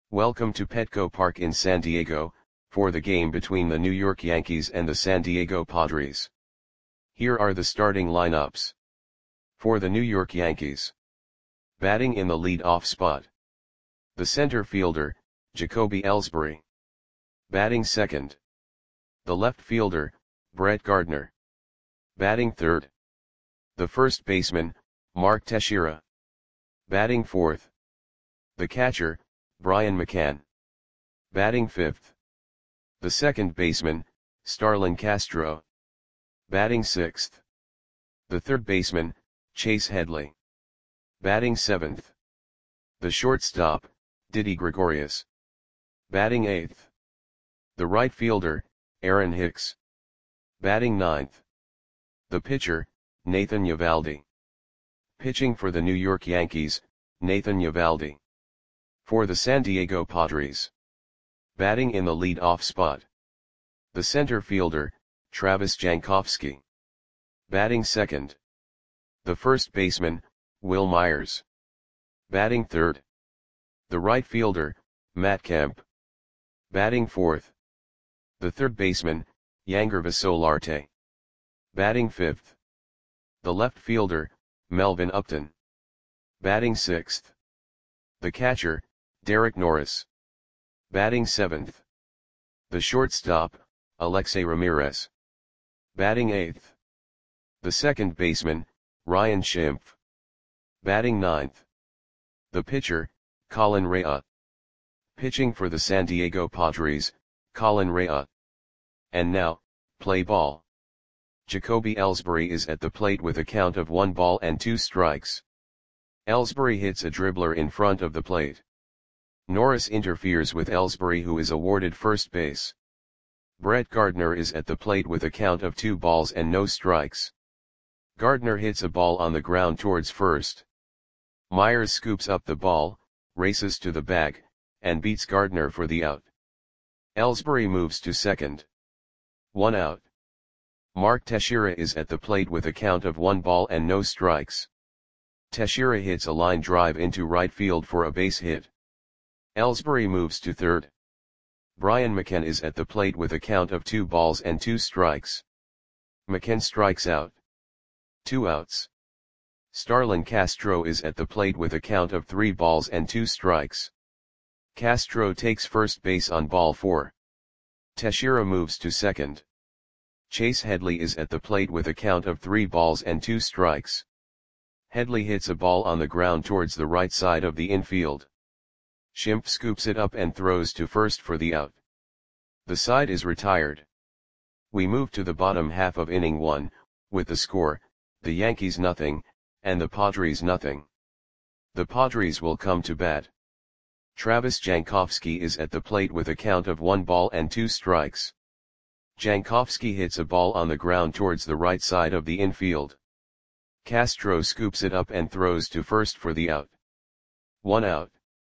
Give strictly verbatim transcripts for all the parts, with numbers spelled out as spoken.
Welcome to Petco Park in San Diego, for the game between the New York Yankees and the San Diego Padres. Here are the starting lineups. For the New York Yankees. Batting in the lead-off spot. The center fielder, Jacoby Ellsbury. Batting second. The left fielder, Brett Gardner. Batting third. The first baseman, Mark Teixeira. Batting fourth. The catcher, Brian McCann. Batting fifth. The second baseman, Starlin Castro. Batting sixth. The third baseman, Chase Headley. Batting seventh. The shortstop, Didi Gregorius. Batting eighth. The right fielder, Aaron Hicks. Batting ninth. The pitcher, Nathan Eovaldi. Pitching for the New York Yankees, Nathan Eovaldi. For the San Diego Padres. Batting in the lead-off spot. The center fielder, Travis Jankowski. Batting second. The first baseman, Wil Myers. Batting third. The right fielder, Matt Kemp. Batting fourth. The third baseman, Yangervis Solarte. Batting fifth. The left fielder, Melvin Upton. Batting sixth. The catcher, Derek Norris. Batting seventh. The shortstop, Alexei Ramirez. Batting eighth. The second baseman, Ryan Schimpf. Batting ninth. The pitcher, Colin Rea. Pitching for the San Diego Padres, Colin Rea. And now, play ball. Jacoby Ellsbury is at the plate with a count of one ball and two strikes. Ellsbury hits a dribbler in front of the plate. Norris interferes with Ellsbury, who is awarded first base. Brett Gardner is at the plate with a count of two balls and no strikes. Gardner hits a ball on the ground towards first. Myers scoops up the ball, races to the bag, and beats Gardner for the out. Ellsbury moves to second. One out. Mark Teixeira is at the plate with a count of one ball and no strikes. Teixeira hits a line drive into right field for a base hit. Ellsbury moves to third. Brian McCann is at the plate with a count of two balls and two strikes. McCann strikes out. Two outs. Starlin Castro is at the plate with a count of three balls and two strikes. Castro takes first base on ball four. Teixeira moves to second. Chase Headley is at the plate with a count of three balls and two strikes. Headley hits a ball on the ground towards the right side of the infield. Schimpf scoops it up and throws to first for the out. The side is retired. We move to the bottom half of inning one, with the score, the Yankees nothing, and the Padres nothing. The Padres will come to bat. Travis Jankowski is at the plate with a count of one ball and two strikes. Jankowski hits a ball on the ground towards the right side of the infield. Castro scoops it up and throws to first for the out. One out.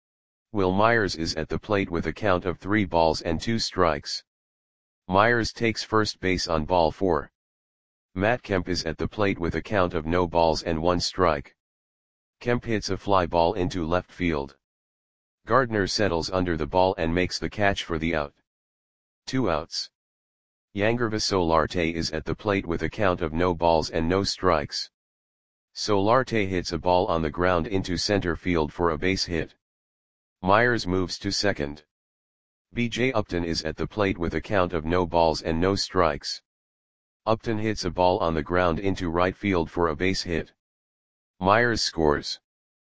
Wil Myers is at the plate with a count of three balls and two strikes. Myers takes first base on ball four. Matt Kemp is at the plate with a count of no balls and one strike. Kemp hits a fly ball into left field. Gardner settles under the ball and makes the catch for the out. Two outs. Yangervis Solarte is at the plate with a count of no balls and no strikes. Solarte hits a ball on the ground into center field for a base hit. Myers moves to second. B J Upton is at the plate with a count of no balls and no strikes. Upton hits a ball on the ground into right field for a base hit. Myers scores.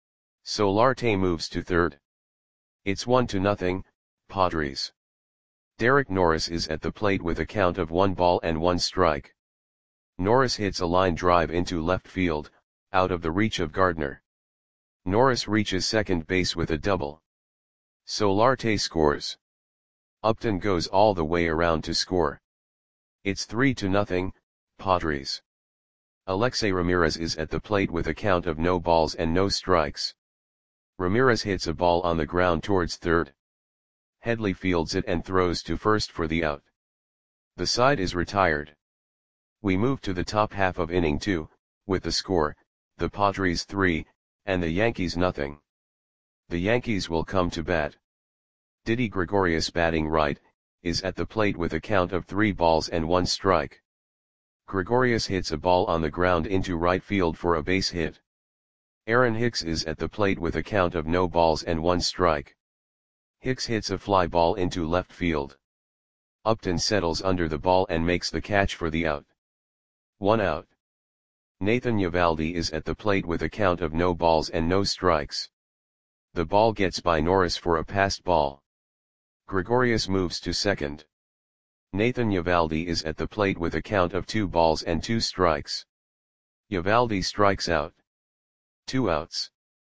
Solarte moves to third. It's one to nothing, Padres. Derek Norris is at the plate with a count of one ball and one strike. Norris hits a line drive into left field, out of the reach of Gardner. Norris reaches second base with a double. Solarte scores. Upton goes all the way around to score. It's three to nothing, Padres. Alexei Ramirez is at the plate with a count of no balls and no strikes. Ramirez hits a ball on the ground towards third. Headley fields it and throws to first for the out. The side is retired. We move to the top half of inning two, with the score, the Padres three, and the Yankees nothing. The Yankees will come to bat. Didi Gregorius batting right, is at the plate with a count of three balls and one strike. Gregorius hits a ball on the ground into right field for a base hit. Aaron Hicks is at the plate with a count of no balls and one strike. Hicks hits a fly ball into left field. Upton settles under the ball and makes the catch for the out. One out. Nathan Eovaldi is at the plate with a count of no balls and no strikes. The ball gets by Norris for a passed ball. Gregorius moves to second. Nathan Eovaldi is at the plate with a count of two balls and two strikes. Eovaldi strikes out. Two outs.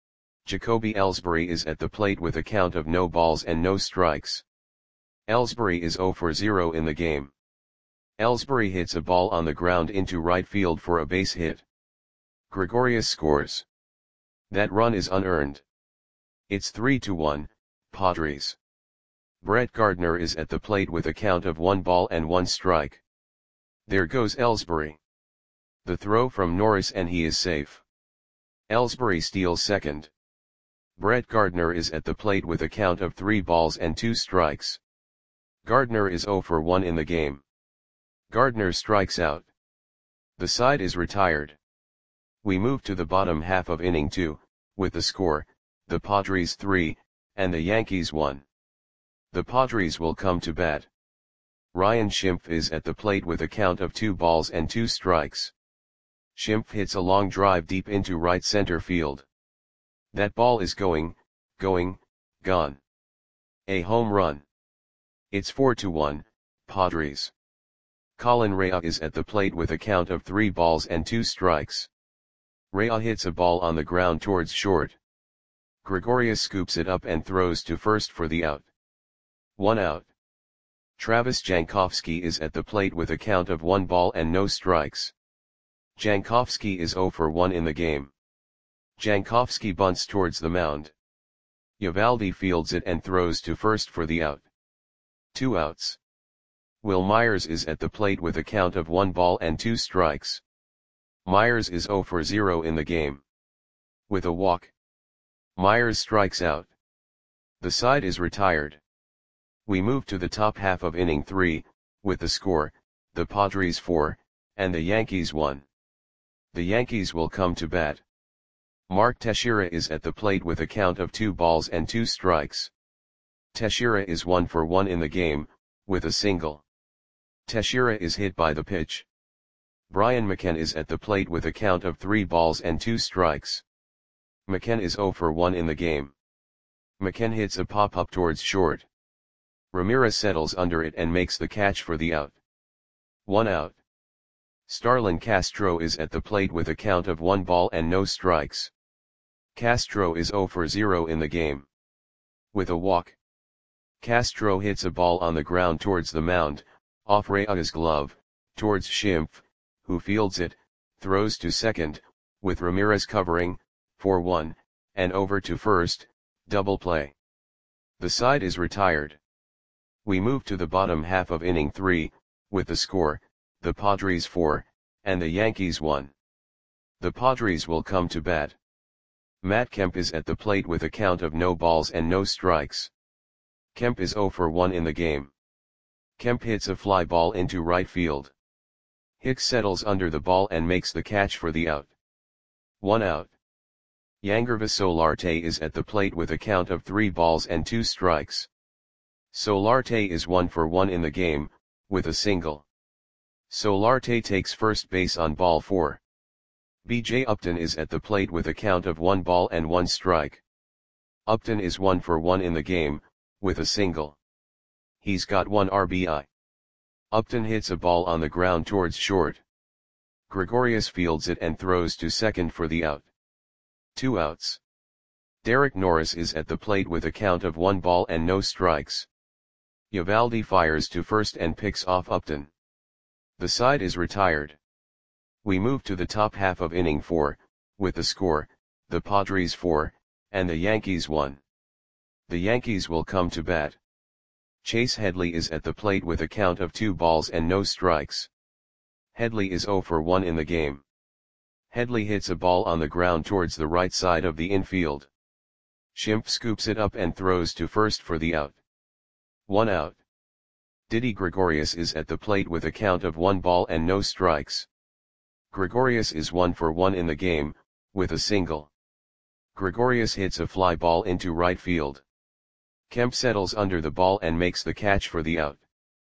Jacoby Ellsbury is at the plate with a count of no balls and no strikes. Ellsbury is zero for zero in the game. Ellsbury hits a ball on the ground into right field for a base hit. Gregorius scores. That run is unearned. It's three to one, Padres. Brett Gardner is at the plate with a count of one ball and one strike. There goes Ellsbury. The throw from Norris and he is safe. Ellsbury steals second. Brett Gardner is at the plate with a count of three balls and two strikes. Gardner is zero for one in the game. Gardner strikes out. The side is retired. We move to the bottom half of inning two, with the score, the Padres three, and the Yankees one. The Padres will come to bat. Ryan Schimpf is at the plate with a count of two balls and two strikes. Schimpf hits a long drive deep into right center field. That ball is going, going, gone. A home run. It's four to one, Padres. Colin Rea is at the plate with a count of three balls and two strikes. Rea hits a ball on the ground towards short. Gregorius scoops it up and throws to first for the out. One out. Travis Jankowski is at the plate with a count of one ball and no strikes. Jankowski is zero for one in the game. Jankowski bunts towards the mound. Eovaldi fields it and throws to first for the out. Two outs. Will Myers is at the plate with a count of one ball and two strikes. Myers is zero for zero in the game. With a walk. Myers strikes out. The side is retired. We move to the top half of inning three, with the score, the Padres four, and the Yankees one. The Yankees will come to bat. Mark Teixeira is at the plate with a count of two balls and two strikes. Teixeira is one for one in the game, with a single. Teixeira is hit by the pitch. Brian McCann is at the plate with a count of three balls and two strikes. McCann is zero for one in the game. McCann hits a pop-up towards short. Ramirez settles under it and makes the catch for the out. One out. Starlin Castro is at the plate with a count of one ball and no strikes. Castro is zero for zero in the game. With a walk. Castro hits a ball on the ground towards the mound, off Rea's glove, towards Schimpf, who fields it, throws to second, with Ramirez covering, for one, and over to first, double play. The side is retired. We move to the bottom half of inning three, with the score, the Padres four, and the Yankees one. The Padres will come to bat. Matt Kemp is at the plate with a count of no balls and no strikes. Kemp is zero for one in the game. Kemp hits a fly ball into right field. Hicks settles under the ball and makes the catch for the out. One out. Yangervis Solarte is at the plate with a count of three balls and two strikes. Solarte is one for one in the game, with a single. Solarte takes first base on ball four. B J Upton is at the plate with a count of one ball and one strike. Upton is one for one in the game, with a single. He's got one R B I. Upton hits a ball on the ground towards short. Gregorius fields it and throws to second for the out. Two outs. Derek Norris is at the plate with a count of one ball and no strikes. Eovaldi fires to first and picks off Upton. The side is retired. We move to the top half of inning four, with the score, the Padres four, and the Yankees one. The Yankees will come to bat. Chase Headley is at the plate with a count of two balls and no strikes. Headley is zero for one in the game. Headley hits a ball on the ground towards the right side of the infield. Schimpf scoops it up and throws to first for the out. One out. Didi Gregorius is at the plate with a count of one ball and no strikes. Gregorius is one for one in the game, with a single. Gregorius hits a fly ball into right field. Kemp settles under the ball and makes the catch for the out.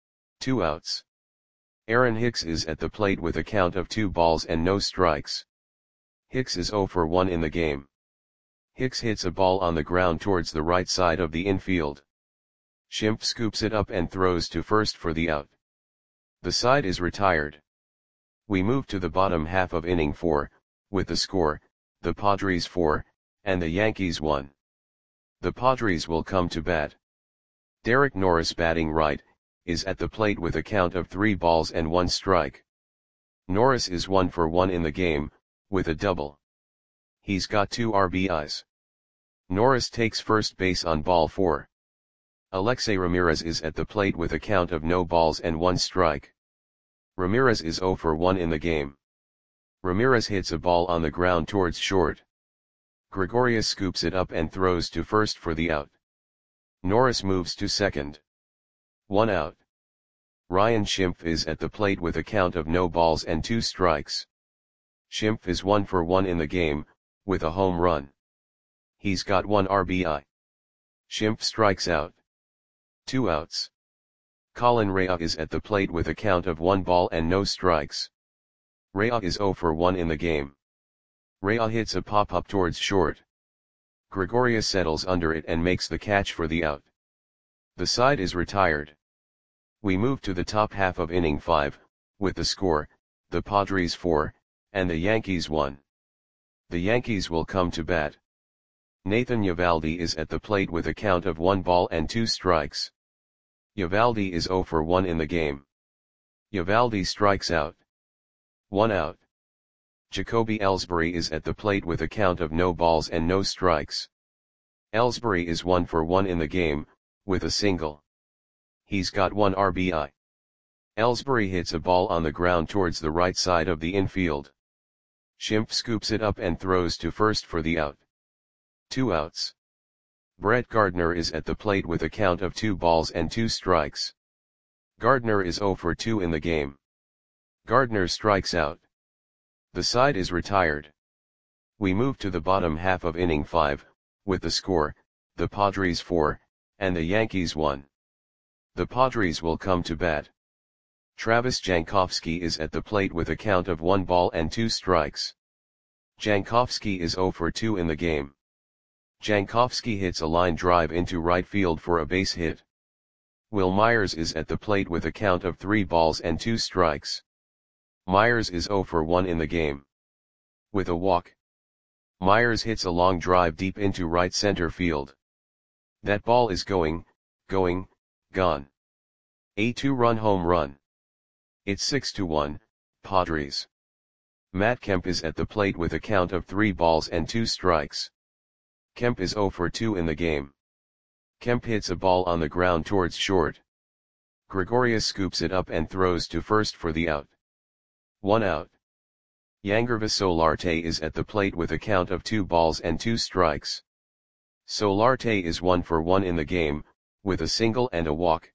Two outs. Aaron Hicks is at the plate with a count of two balls and no strikes. Hicks is zero for one in the game. Hicks hits a ball on the ground towards the right side of the infield. Schimpf scoops it up and throws to first for the out. The side is retired. We move to the bottom half of inning four, with the score, the Padres four, and the Yankees one. The Padres will come to bat. Derek Norris, batting right, is at the plate with a count of three balls and one strike. Norris is one for one in the game, with a double. He's got two R B Is. Norris takes first base on ball four. Alexei Ramirez is at the plate with a count of no balls and one strike. Ramirez is zero for one in the game. Ramirez hits a ball on the ground towards short. Gregorius scoops it up and throws to first for the out. Norris moves to second. One out. Ryan Schimpf is at the plate with a count of no balls and two strikes. Schimpf is one for one in the game, with a home run. He's got one R B I. Schimpf strikes out. Two outs. Colin Rea is at the plate with a count of one ball and no strikes. Rea is zero for one in the game. Rea hits a pop-up towards short. Gregorius settles under it and makes the catch for the out. The side is retired. We move to the top half of inning five, with the score, the Padres four, and the Yankees one. The Yankees will come to bat. Nathan Eovaldi is at the plate with a count of one ball and two strikes. Eovaldi is zero for one in the game. Eovaldi strikes out. One out. Jacoby Ellsbury is at the plate with a count of no balls and no strikes. Ellsbury is one for one in the game, with a single. He's got one R B I. Ellsbury hits a ball on the ground towards the right side of the infield. Schimpf scoops it up and throws to first for the out. Two outs. Brett Gardner is at the plate with a count of two balls and two strikes. Gardner is zero for two in the game. Gardner strikes out. The side is retired. We move to the bottom half of inning five, with the score, the Padres four, and the Yankees one. The Padres will come to bat. Travis Jankowski is at the plate with a count of one ball and two strikes. Jankowski is zero for two in the game. Jankowski hits a line drive into right field for a base hit. Will Myers is at the plate with a count of three balls and two strikes. Myers is zero for one in the game. With a walk. Myers hits a long drive deep into right center field. That ball is going, going, gone. A two-run home run. It's six to one, Padres. Matt Kemp is at the plate with a count of three balls and two strikes. Kemp is zero for two in the game. Kemp hits a ball on the ground towards short. Gregorius scoops it up and throws to first for the out. One out. Yangervis Solarte is at the plate with a count of two balls and two strikes. Solarte is one for one in the game, with a single and a walk.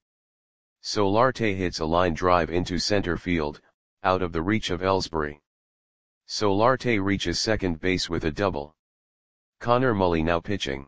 Solarte hits a line drive into center field, out of the reach of Ellsbury. Solarte reaches second base with a double. Connor Mulley now pitching.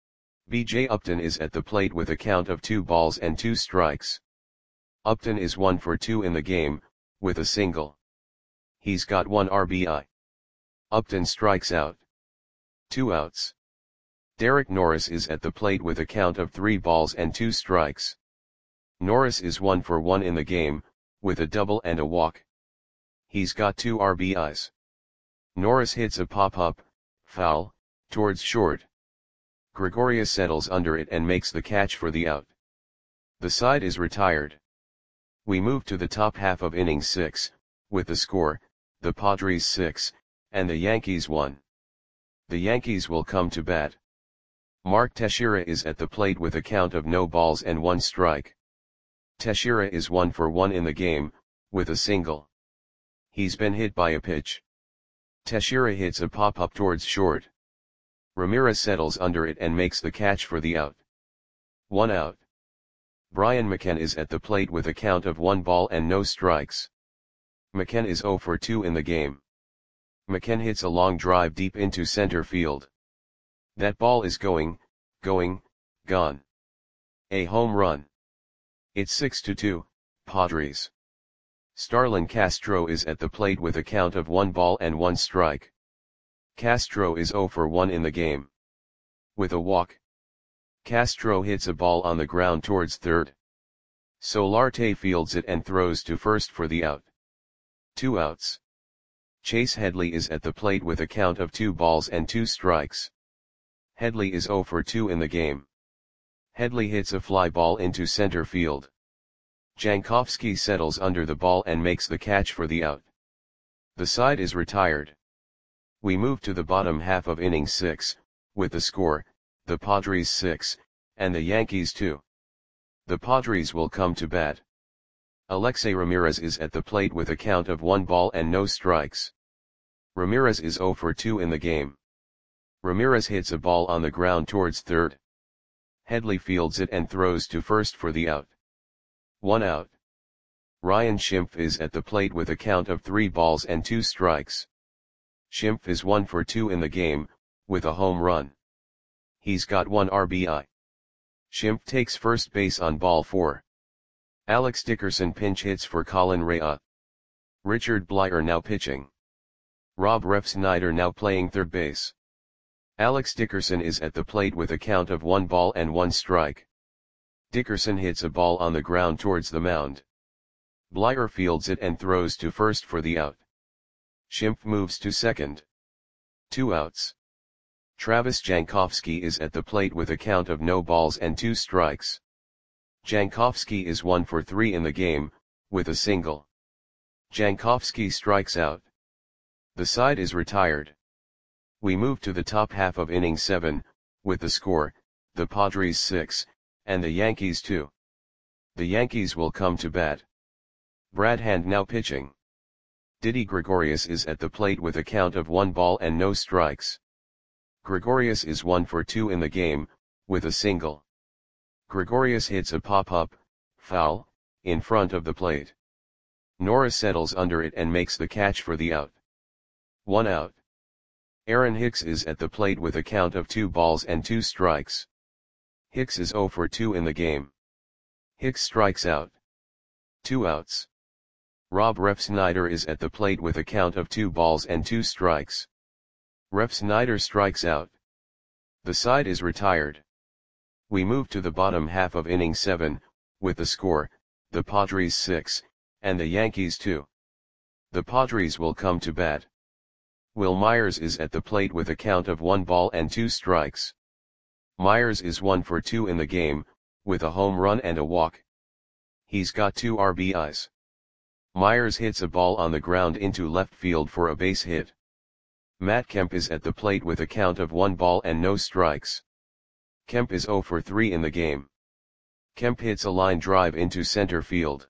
B J Upton is at the plate with a count of two balls and two strikes. Upton is one for two in the game, with a single. He's got one R B I. Upton strikes out. Two outs. Derek Norris is at the plate with a count of three balls and two strikes. Norris is one for one in the game, with a double and a walk. He's got two R B Is. Norris hits a pop-up, foul, towards short. Gregorius settles under it and makes the catch for the out. The side is retired. We move to the top half of inning six, with the score, the Padres six, and the Yankees one. The Yankees will come to bat. Mark Teixeira is at the plate with a count of no balls and one strike. Teixeira is one for one in the game, with a single. He's been hit by a pitch. Teixeira hits a pop-up towards short. Ramirez settles under it and makes the catch for the out. One out. Brian McCann is at the plate with a count of one ball and no strikes. McCann is zero for two in the game. McCann hits a long drive deep into center field. That ball is going, going, gone. A home run. It's six to two, Padres. Starlin Castro is at the plate with a count of one ball and one strike. Castro is zero for one in the game. With a walk, Castro hits a ball on the ground towards third. Solarte fields it and throws to first for the out. Two outs. Chase Headley is at the plate with a count of two balls and two strikes. Headley is zero for two in the game. Headley hits a fly ball into center field. Jankowski settles under the ball and makes the catch for the out. The side is retired. We move to the bottom half of inning six, with the score, the Padres six, and the Yankees two. The Padres will come to bat. Alexei Ramirez is at the plate with a count of one ball and no strikes. Ramirez is zero for two in the game. Ramirez hits a ball on the ground towards third. Headley fields it and throws to first for the out. One out. Ryan Schimpf is at the plate with a count of three balls and two strikes. Schimpf is one for two in the game, with a home run. He's got one R B I. Schimpf takes first base on ball four. Alex Dickerson pinch hits for Colin Rea. Richard Bleier now pitching. Rob Refsnyder now playing third base. Alex Dickerson is at the plate with a count of one ball and one strike. Dickerson hits a ball on the ground towards the mound. Bleier fields it and throws to first for the out. Schimpf moves to second. Two outs. Travis Jankowski is at the plate with a count of no balls and two strikes. Jankowski is one for three in the game, with a single. Jankowski strikes out. The side is retired. We move to the top half of inning seven, with the score, the Padres six, and the Yankees two. The Yankees will come to bat. Brad Hand now pitching. Didi Gregorius is at the plate with a count of one ball and no strikes. Gregorius is one for two in the game, with a single. Gregorius hits a pop-up, foul, in front of the plate. Nora settles under it and makes the catch for the out. One out. Aaron Hicks is at the plate with a count of two balls and two strikes. Hicks is zero for two in the game. Hicks strikes out. Two outs. Rob Refsnyder is at the plate with a count of two balls and two strikes. Refsnyder strikes out. The side is retired. We move to the bottom half of inning seven, with the score, the Padres six, and the Yankees two. The Padres will come to bat. Will Myers is at the plate with a count of one ball and two strikes. Myers is one for two in the game, with a home run and a walk. He's got two R B Is. Myers hits a ball on the ground into left field for a base hit. Matt Kemp is at the plate with a count of one ball and no strikes. Kemp is zero for three in the game. Kemp hits a line drive into center field.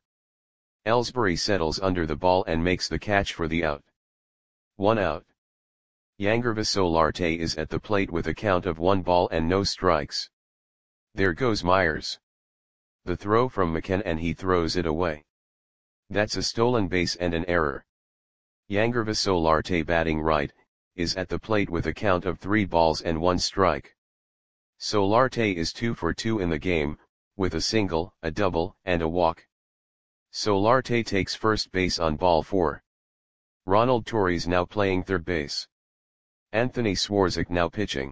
Ellsbury settles under the ball and makes the catch for the out. One out. Yangervis Solarte is at the plate with a count of one ball and no strikes. There goes Myers. The throw from McCann and he throws it away. That's a stolen base and an error. Yangervis Solarte batting right, is at the plate with a count of three balls and one strike. Solarte is two for two in the game, with a single, a double, and a walk. Solarte takes first base on ball four. Ronald Torres now playing third base. Anthony Swarzak now pitching.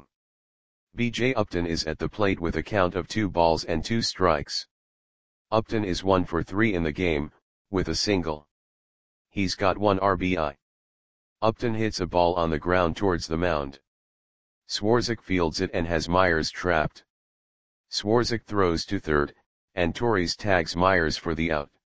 B J Upton is at the plate with a count of two balls and two strikes. Upton is one for three in the game, with a single. He's got one R B I. Upton hits a ball on the ground towards the mound. Swarzak fields it and has Myers trapped. Swarzak throws to third, and Torres tags Myers for the out.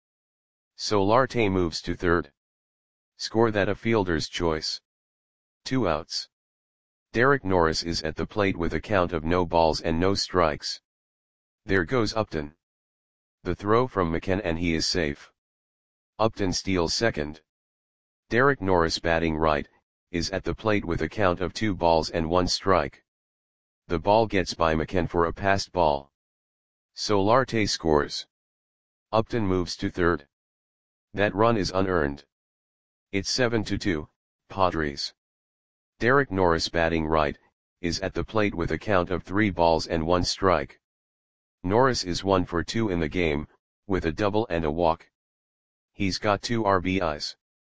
Solarte moves to third. Score that a fielder's choice. Two outs. Derek Norris is at the plate with a count of no balls and no strikes. There goes Upton. The throw from McCann and he is safe. Upton steals second. Derek Norris batting right, is at the plate with a count of two balls and one strike. The ball gets by McCann for a passed ball. Solarte scores. Upton moves to third. That run is unearned. It's seven to two, Padres. Derek Norris batting right, is at the plate with a count of three balls and one strike. Norris is one for two in the game, with a double and a walk. He's got two R B Is.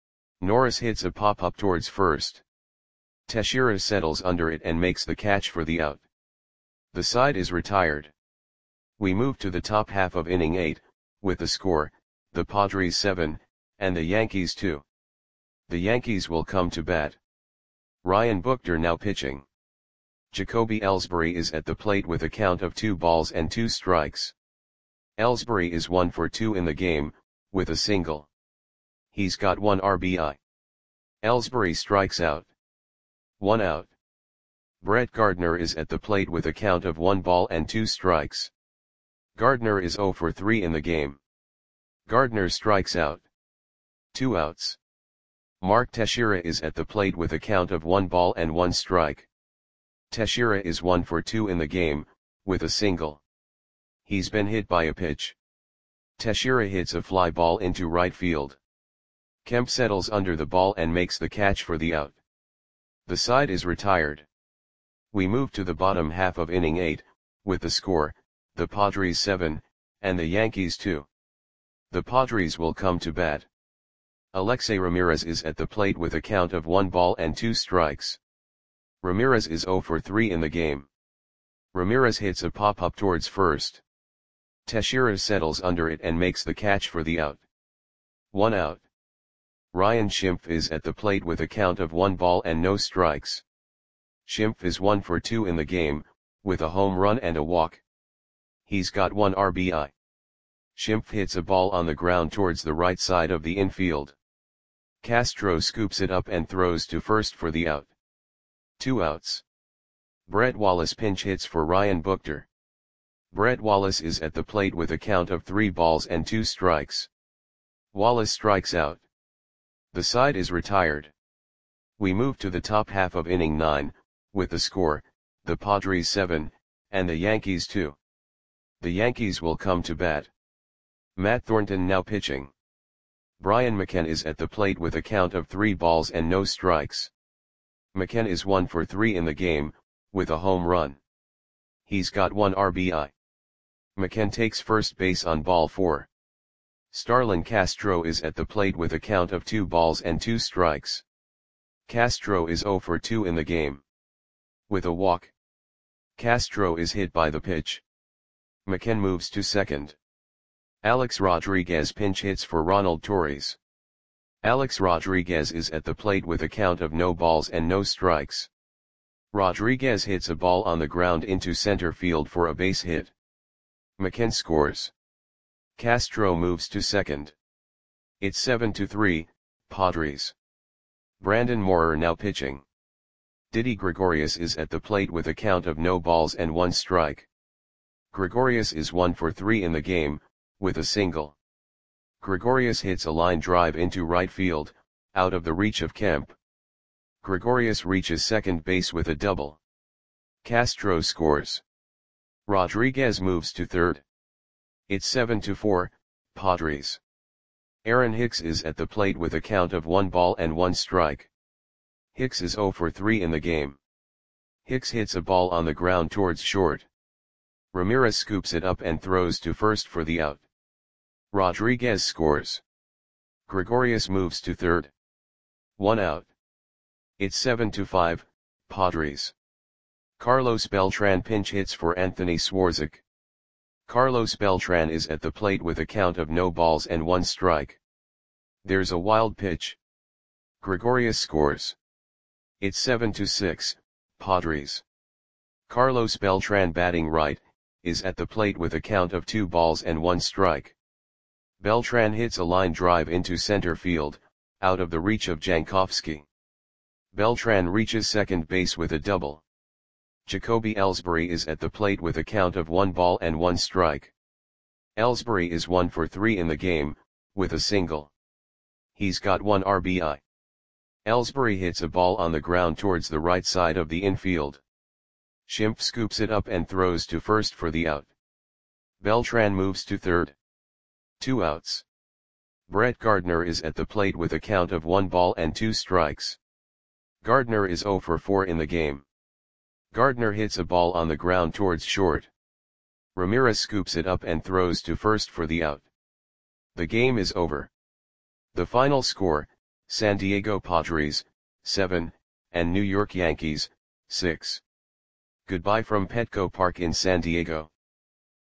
Norris hits a pop-up towards first. Teixeira settles under it and makes the catch for the out. The side is retired. We move to the top half of inning eight, with the score, the Padres seven, and the Yankees two. The Yankees will come to bat. Ryan Buchter now pitching. Jacoby Ellsbury is at the plate with a count of two balls and two strikes. Ellsbury is one for two in the game, with a single. He's got one R B I. Ellsbury strikes out. One out. Brett Gardner is at the plate with a count of one ball and two strikes. Gardner is zero for three in the game. Gardner strikes out. Two outs. Mark Teixeira is at the plate with a count of one ball and one strike. Teixeira is one for two in the game, with a single. He's been hit by a pitch. Teixeira hits a fly ball into right field. Kemp settles under the ball and makes the catch for the out. The side is retired. We move to the bottom half of inning eight, with the score, the Padres seven, and the Yankees two. The Padres will come to bat. Alexei Ramirez is at the plate with a count of one ball and two strikes. Ramirez is zero for three in the game. Ramirez hits a pop-up towards first. Teixeira settles under it and makes the catch for the out. One out. Ryan Schimpf is at the plate with a count of one ball and no strikes. Schimpf is one for two in the game, with a home run and a walk. He's got one R B I. Schimpf hits a ball on the ground towards the right side of the infield. Castro scoops it up and throws to first for the out. Two outs. Brett Wallace pinch hits for Ryan Buchter. Brett Wallace is at the plate with a count of three balls and two strikes. Wallace strikes out. The side is retired. We move to the top half of inning nine, with the score, the Padres seven, and the Yankees two. The Yankees will come to bat. Matt Thornton now pitching. Brian McKenna is at the plate with a count of three balls and no strikes. McKenna is one for three in the game, with a home run. He's got one R B I. McKenna takes first base on ball four. Starlin Castro is at the plate with a count of two balls and two strikes. Castro is zero for two in the game. With a walk. Castro is hit by the pitch. McKenna moves to second. Alex Rodriguez pinch hits for Ronald Torres. Alex Rodriguez is at the plate with a count of no balls and no strikes. Rodriguez hits a ball on the ground into center field for a base hit. McKenna scores. Castro moves to second. It's seven to three, Padres. Brandon Moorer now pitching. Didi Gregorius is at the plate with a count of no balls and one strike. Gregorius is one for three in the game, with a single. Gregorius hits a line drive into right field, out of the reach of Kemp. Gregorius reaches second base with a double. Castro scores. Rodriguez moves to third. It's seven to four, Padres. Aaron Hicks is at the plate with a count of one ball and one strike. Hicks is zero for three in the game. Hicks hits a ball on the ground towards short. Ramirez scoops it up and throws to first for the out. Rodriguez scores. Gregorius moves to third. One out. It's seven to five, Padres. Carlos Beltran pinch hits for Anthony Swarzak. Carlos Beltran is at the plate with a count of no balls and one strike. There's a wild pitch. Gregorius scores. It's seven to six, Padres. Carlos Beltran batting right, is at the plate with a count of two balls and one strike. Beltran hits a line drive into center field, out of the reach of Jankowski. Beltran reaches second base with a double. Jacoby Ellsbury is at the plate with a count of one ball and one strike. Ellsbury is one for three in the game, with a single. He's got one R B I. Ellsbury hits a ball on the ground towards the right side of the infield. Schimpf scoops it up and throws to first for the out. Beltran moves to third. Two outs. Brett Gardner is at the plate with a count of one ball and two strikes. Gardner is zero for four in the game. Gardner hits a ball on the ground towards short. Ramirez scoops it up and throws to first for the out. The game is over. The final score, San Diego Padres, seven, and New York Yankees, six. Goodbye from Petco Park in San Diego.